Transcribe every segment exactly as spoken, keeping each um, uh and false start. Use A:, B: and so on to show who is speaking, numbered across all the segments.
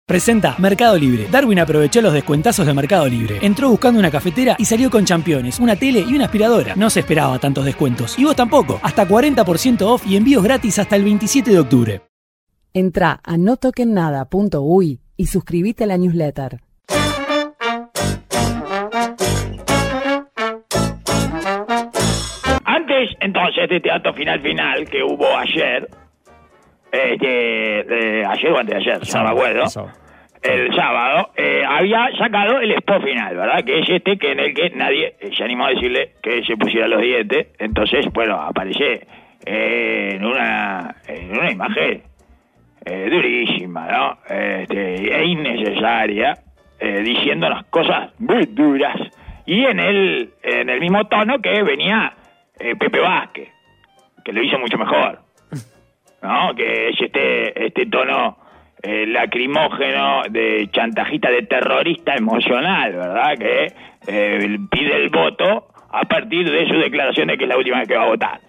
A: Presenta Mercado Libre. Darwin aprovechó los descuentazos de Mercado Libre. Entró buscando una cafetera y salió con championes, una tele y una aspiradora. No se esperaba tantos descuentos. Y vos tampoco. Hasta cuarenta por ciento off y envíos gratis hasta el veintisiete de octubre.
B: Entrá a no toquen nada punto uy y suscríbete a la newsletter.
C: Antes, entonces, de este acto final final que hubo ayer, este, eh, ayer o antes de ayer, no me acuerdo, el sábado, eh, había sacado el spot final, ¿verdad? Que es este que en el que nadie eh, se animó a decirle que se pusiera los dientes. Entonces, bueno, aparece eh, en una en una imagen eh, durísima, ¿no? Este, e innecesaria, eh, diciéndonos cosas muy duras. Y en el, en el mismo tono que venía eh, Pepe Vázquez, que lo hizo mucho mejor, ¿no? Que es este, este tono eh, lacrimógeno de chantajista, de terrorista emocional, ¿verdad? Que eh, pide el voto a partir de su declaración de que es la última vez que va a votar.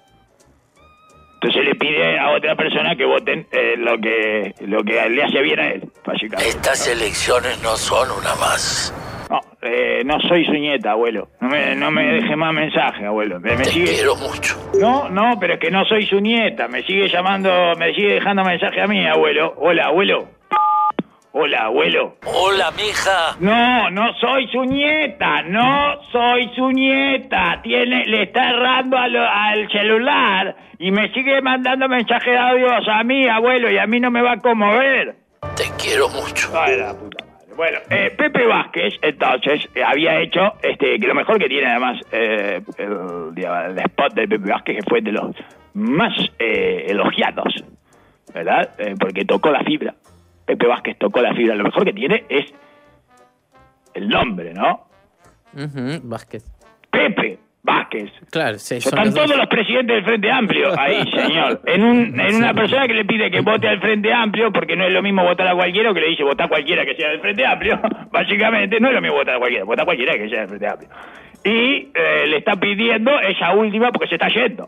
C: Entonces le pide a otra persona que voten eh, lo que lo que le hace bien a él, básicamente.
D: Estas elecciones no son una más.
C: No, eh, no soy su nieta, abuelo. No me, no me deje más mensaje, abuelo. Me, me
D: Te
C: sigue...
D: quiero mucho.
C: No, no, pero es que no soy su nieta. Me sigue llamando, me sigue dejando mensaje a mí, abuelo. Hola, abuelo. Hola, abuelo.
D: Hola, mija.
C: No, no soy su nieta. No soy su nieta. Tiene, le está errando a lo, al celular y me sigue mandando mensajes de audios a mí, abuelo, y a mí no me va a conmover.
D: Te quiero mucho.
C: Ay, la puta. Bueno, eh, Pepe Vázquez, entonces, eh, había hecho, este, que lo mejor que tiene además, eh, el, digamos, el spot de Pepe Vázquez, que fue de los más eh, elogiados, ¿verdad? Eh, porque tocó la fibra. Pepe Vázquez tocó la fibra. Lo mejor que tiene es el nombre, ¿no?
E: Uh-huh, Vázquez.
C: Pepe Vázquez.
E: Claro, sí.
C: Están todos dos. Los presidentes del Frente Amplio ahí, señor. En un en una persona que le pide que vote al Frente Amplio, porque no es lo mismo votar a cualquiera, o que le dice votar a cualquiera que sea del Frente Amplio. Básicamente, no es lo mismo votar a cualquiera, votar a cualquiera que sea del Frente Amplio. Y eh, le está pidiendo esa última porque se está yendo.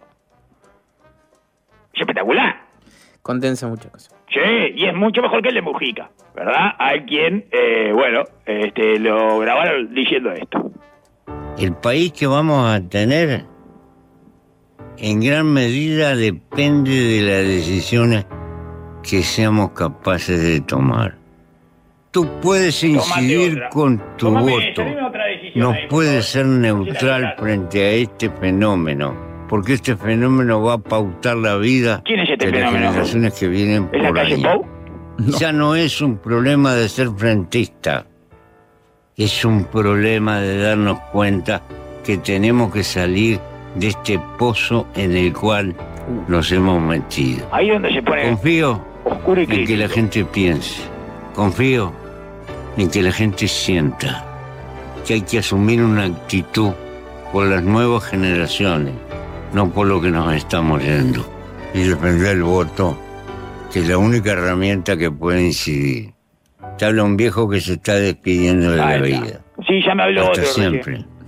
C: Es espectacular.
E: Condensa muchas cosas.
C: Sí, y es mucho mejor que el de Mujica, ¿verdad? Hay quien, eh, bueno, este, lo grabaron diciendo esto.
F: El país que vamos a tener en gran medida depende de las decisiones que seamos capaces de tomar. Tú puedes incidir con tu
C: Tómame,
F: voto,
C: no
F: ahí, puedes ser neutral frente a este fenómeno, porque este fenómeno va a pautar la vida
C: ¿Quién es este
F: de las
C: fenómeno?
F: generaciones que vienen
C: ¿Es la
F: por
C: calle
F: ahí.
C: Pou?
F: No. Ya no es un problema de ser frentista, es un problema de darnos cuenta que tenemos que salir de este pozo en el cual nos hemos metido.
C: Ahí donde se pone
F: Confío
C: oscuro y
F: en que la gente piense, confío en que la gente sienta que hay que asumir una actitud por las nuevas generaciones, no por lo que nos estamos yendo, y defender el voto, que es la única herramienta que puede incidir. Te habla un viejo que se está despidiendo de
C: Ahí
F: la
C: está.
F: vida.
C: Sí, ya me habló
F: Hasta
C: otro
F: siempre.
C: recién.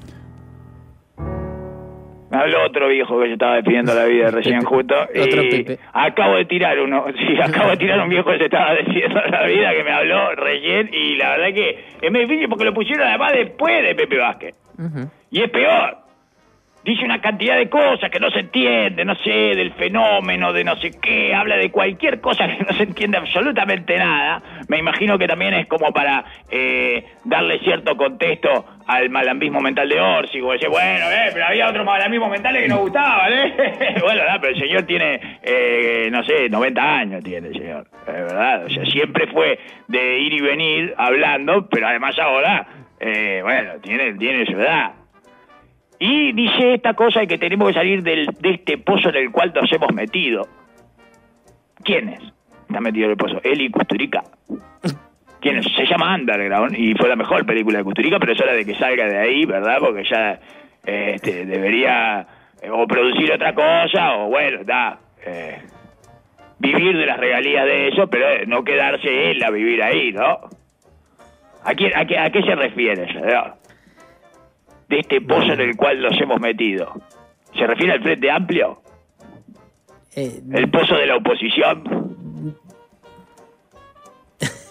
C: Me habló otro viejo que se estaba despidiendo de la vida recién justo.
E: Otro
C: Y
E: Pepe.
C: acabo de tirar uno. Sí, acabo de tirar un viejo que se estaba despidiendo de la vida que me habló recién. Y la verdad que es muy difícil porque lo pusieron además después de Pepe Vázquez.
E: Uh-huh.
C: Y es peor. Dice una cantidad de cosas que no se entiende, no sé, del fenómeno, de no sé qué, habla de cualquier cosa que no se entiende absolutamente nada. Me imagino que también es como para eh, darle cierto contexto al malambismo mental de Orsi, como decir, bueno, eh, pero había otros malambismos mentales que nos gustaban, ¿eh? Bueno, no, pero el señor tiene, eh, no sé, noventa años tiene el señor, es verdad. O sea, siempre fue de ir y venir hablando, pero además ahora, eh, bueno, tiene, tiene su edad. Y dice esta cosa de que tenemos que salir del, de este pozo en el cual nos hemos metido. ¿Quién es? Está metido en el pozo. Él y Kusturica. ¿Quién es? Se llama Underground y fue la mejor película de Kusturica, pero es hora de que salga de ahí, ¿verdad? Porque ya eh, este, debería eh, o producir otra cosa o, bueno, da, eh, vivir de las regalías de eso, pero eh, no quedarse él a vivir ahí, ¿no? ¿A, quién, a, qué, a qué se refiere, señor? De este pozo en el cual nos hemos metido. ¿Se refiere al Frente Amplio?
E: Eh,
C: ¿El pozo de la oposición?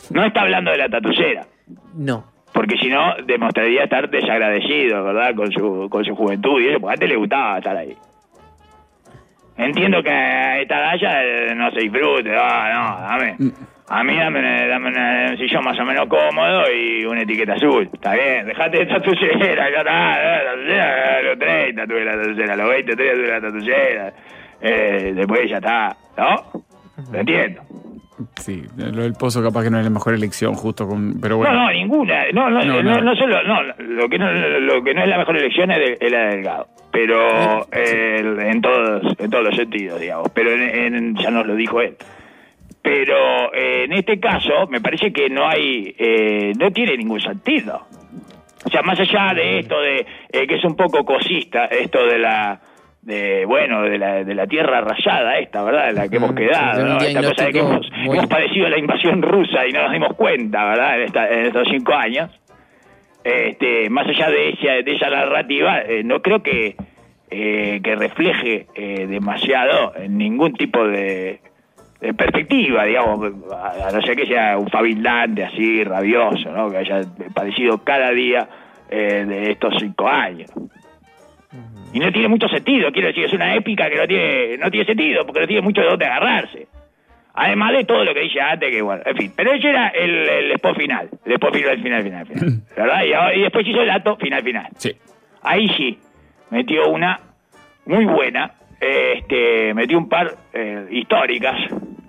C: No está hablando de la tatullera.
E: No.
C: Porque si no, demostraría estar desagradecido, ¿verdad? Con su, con su juventud y eso, porque antes le gustaba estar ahí. Entiendo que a esta galla eh, no se disfrute, ah, no, dame. A mí dame, dame un sillón más o menos cómodo y una etiqueta azul. Está bien, dejate de tatullera, ya está, tatullera, a los treinta tuve la tatullera, a los veinte tuve la tatullera. Eh, después ya está, ¿no? Lo entiendo.
G: Sí, lo del Pozo capaz que no es la mejor elección, justo con... pero bueno.
C: No, no, ninguna. No, no, no,
G: No, no.
C: no, no solo, no, lo que no, lo que no es la mejor elección es, de, es la de Delgado. Pero eh, en todos, en todos los sentidos, digamos. Pero en, en, ya nos lo dijo él. Pero eh, en este caso me parece que no hay, eh, no tiene ningún sentido. O sea, más allá de esto de eh, que es un poco cosista, esto de la, de bueno, de la, de la tierra rayada esta, ¿verdad? De la que hemos quedado,
E: sí,
C: ¿no? Esta cosa de que hemos,
E: muy...
C: hemos padecido la invasión rusa y no nos dimos cuenta, ¿verdad? En, esta, en estos cinco años. Este, más allá de esa, de esa narrativa, eh, no creo que, eh, que refleje eh, demasiado en ningún tipo de, de perspectiva, digamos, a, a no ser que sea un fabildante así, rabioso, ¿no? Que haya padecido cada día eh, de estos cinco años. Y no tiene mucho sentido, quiero decir, es una épica que no tiene, no tiene sentido, porque no tiene mucho de dónde agarrarse. Además de todo lo que dije antes, que bueno, en fin. Pero ese era el, el spot final. El spot final, final, final, final. ¿Verdad? Y, ahora, y después hizo el acto final, final.
G: Sí.
C: Ahí sí, metió una muy buena. Este, metió un par eh, históricas.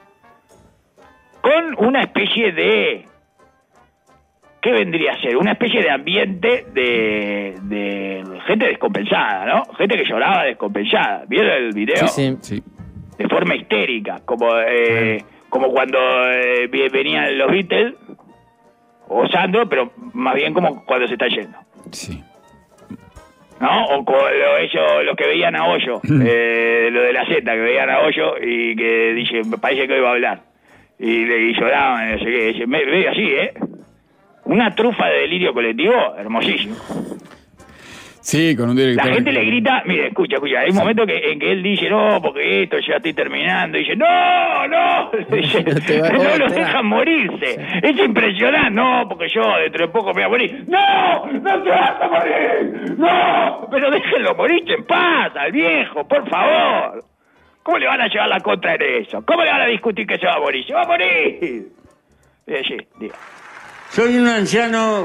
C: Con una especie de... ¿Qué vendría a ser? Una especie de ambiente de, de gente descompensada, ¿no? Gente que lloraba descompensada. ¿Vieron el video?
E: Sí, sí.
G: Sí.
C: De forma histérica, como eh, como cuando eh, venían los Beatles, o Sandro, pero más bien como cuando se está yendo.
G: Sí.
C: ¿No? O como lo, ellos, los que veían a Hoyo, eh, lo de la Z, que veían a Hoyo y que dice, me parece que hoy va a hablar. Y, y lloraban, no sé qué, dice, me, me, así, ¿eh? Una trufa de delirio colectivo, hermosísimo.
G: Sí, con un director...
C: La gente le grita, mire, escucha, escucha, hay un momento que, en que él dice, no, porque esto ya estoy terminando, y dice, no, no, dice,
E: No te va-
C: no los
E: te va-
C: dejan morirse, es impresionante, no, porque yo dentro de poco me voy a morir, no, no te vas a morir, no, pero déjenlo morirse en paz al viejo, por favor. ¿Cómo le van a llevar la contra en eso? ¿Cómo le van a discutir que se va a morir? ¡Se va a morir! Eh, sí, diga.
F: Soy un anciano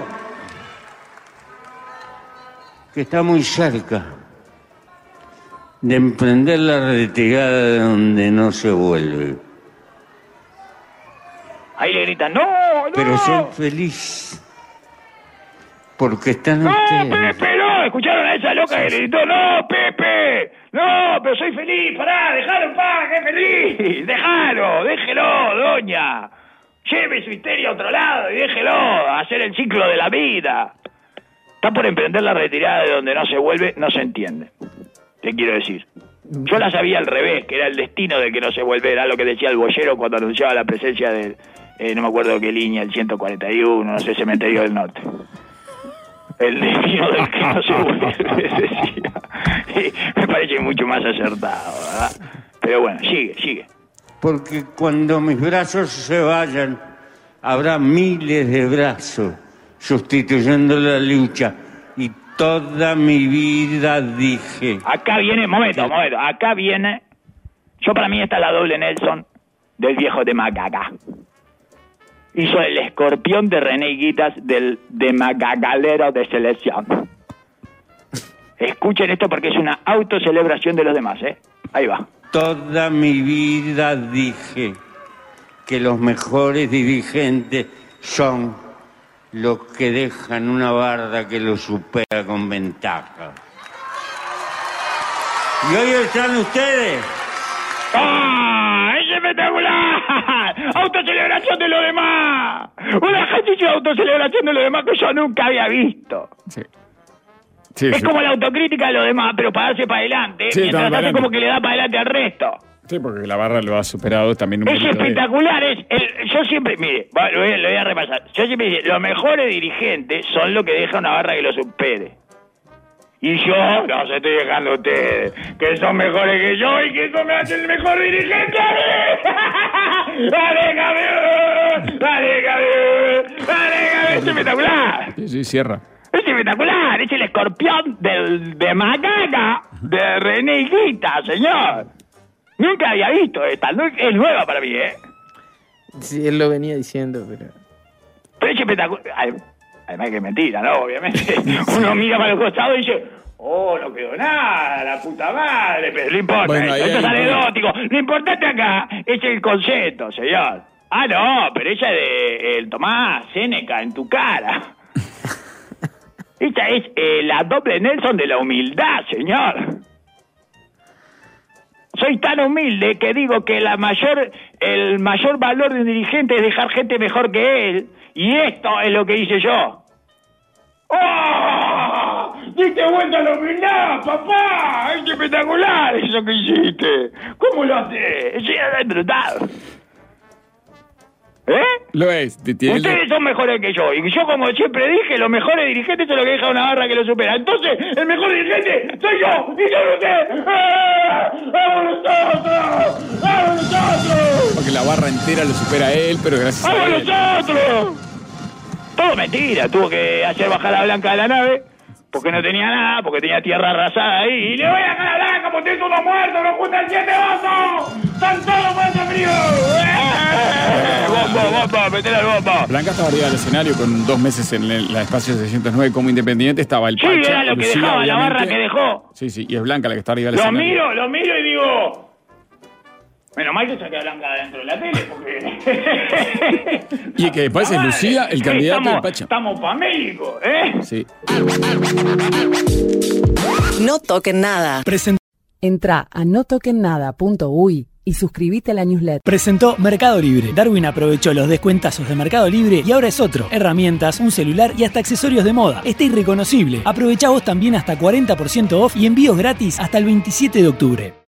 F: que está muy cerca de emprender la retirada de donde no se vuelve.
C: Ahí le gritan, ¡no, no!
F: Pero soy feliz porque están
C: ¡No,
F: ustedes.
C: Pepe, no! ¿Escucharon a esa loca que le gritó? ¡No, Pepe! ¡No, pero soy feliz! ¡Pará, dejalo en paz, que es feliz! ¡Déjalo, déjelo, doña! Lleve su histeria a otro lado y déjelo hacer el ciclo de la vida. Está por emprender la retirada de donde no se vuelve, no se entiende. Te quiero decir. Yo la sabía al revés, que era el destino del que no se vuelve, era lo que decía el boyero cuando anunciaba la presencia del, eh, no me acuerdo qué línea, el ciento cuarenta y uno, no sé, Cementerio del Norte. El destino del que no se vuelve, decía. Y me parece mucho más acertado, ¿verdad? Pero bueno, sigue, sigue.
F: Porque cuando mis brazos se vayan, habrá miles de brazos sustituyendo la lucha. Y toda mi vida dije...
C: Acá viene, momento, momento, acá viene... Yo para mí esta es la doble Nelson del viejo de Macaca. Hizo el escorpión de René Guitas del de Magagalero de selección. Escuchen esto porque es una autocelebración de los demás, ¿eh? Ahí va.
F: Toda mi vida dije que los mejores dirigentes son los que dejan una barda que los supera con ventaja. Y hoy están ustedes.
C: ¡Ah! ¡Es espectacular! ¡Autocelebración de los demás! Un ejercicio de autocelebración de los demás que yo nunca había visto.
G: Sí. Sí,
C: Es
G: sí.
C: como la autocrítica de los demás, pero para darse para adelante,
G: Sí,
C: mientras
G: no, para
C: hace
G: adelante.
C: como que le da para adelante al resto.
G: Sí, porque la barra lo ha superado también un
C: Es
G: poquito. de-
C: espectacular, es el, yo siempre, mire, va, lo voy, a, lo voy a repasar. Yo siempre digo, los mejores dirigentes son los que dejan una barra que lo supere. Y yo los estoy dejando a ustedes, que son mejores que yo y que eso me hace el mejor dirigente a mí. ¡Dale, campeón! ¡Dale, campeón! ¡Dale, campeón! ¡Es espectacular!
G: Sí, sí, cierra.
C: Es espectacular, es el escorpión del, de Macaca, de René Higuita, señor. Nunca había visto esta, no, es nueva para mí, ¿eh?
E: Sí, él lo venía diciendo, pero...
C: Pero es espectacular. Además que es mentira, ¿no? Obviamente. Uno mira para los costados y dice, oh, no quedó nada, la puta madre, pero no importa,
G: Bueno,
C: esto,
G: ahí
C: esto es
G: hay-
C: anecdótico. Lo importante acá es el concepto, señor. Ah, no, pero ella es de el Tomás Seneca en tu cara. Esta es eh, la doble Nelson de la humildad, señor. Soy tan humilde que digo que la mayor, el mayor valor de un dirigente es dejar gente mejor que él. Y esto es lo que hice yo. ¡Oh! ¡Diste vuelta a la humildad, papá! ¡Es espectacular eso que hiciste! ¿Cómo lo haces? Es brutal. ¿Eh?
G: Lo es. te- tiene-
C: Ustedes son mejores que yo. Y yo, como siempre dije, los mejores dirigentes son los que dejan una barra que lo supera. Entonces, el mejor dirigente soy yo. Y yo usted. ¡Ah! ¡Vamos nosotros! ¡Vamos nosotros!
G: Porque la barra entera lo supera a él, pero gracias a
C: ¡Vamos
G: él.
C: nosotros! Todo mentira. Tuvo que hacer bajar la Blanca de la nave. Porque no tenía nada, porque tenía tierra arrasada ahí. Y le voy a dejar a la Blanca porque tengo unos muertos, nos juntan siete osos. ¡Están todos muertos fríos! ¡Eh! ¡Bombo, bombo! ¡Metele al bombo!
G: Blanca estaba arriba del escenario con dos meses en el- la espacio seiscientos nueve como independiente. Estaba el
C: Sí,
G: Pacha,
C: era lo que
G: Lucía,
C: dejaba, la
G: obviamente.
C: barra que dejó.
G: Sí, sí, y es Blanca la que está arriba del
C: Lo
G: escenario.
C: miro, lo miro y digo... Menos mal que saqué a Blanca adentro de la tele, porque...
G: Y que después es
C: Madre,
G: Lucía, el candidato
C: estamos,
G: del Pacha.
C: Estamos famélicos, ¿eh?
G: Sí.
H: No toquen nada.
A: Presentó,
B: Entrá a no toquen nada punto uy y suscríbete a la newsletter.
A: presentó Mercado Libre. Darwin aprovechó los descuentazos de Mercado Libre y ahora es otro. Herramientas, un celular y hasta accesorios de moda. Está irreconocible. Aprovechá vos también hasta cuarenta por ciento off y envíos gratis hasta el veintisiete de octubre.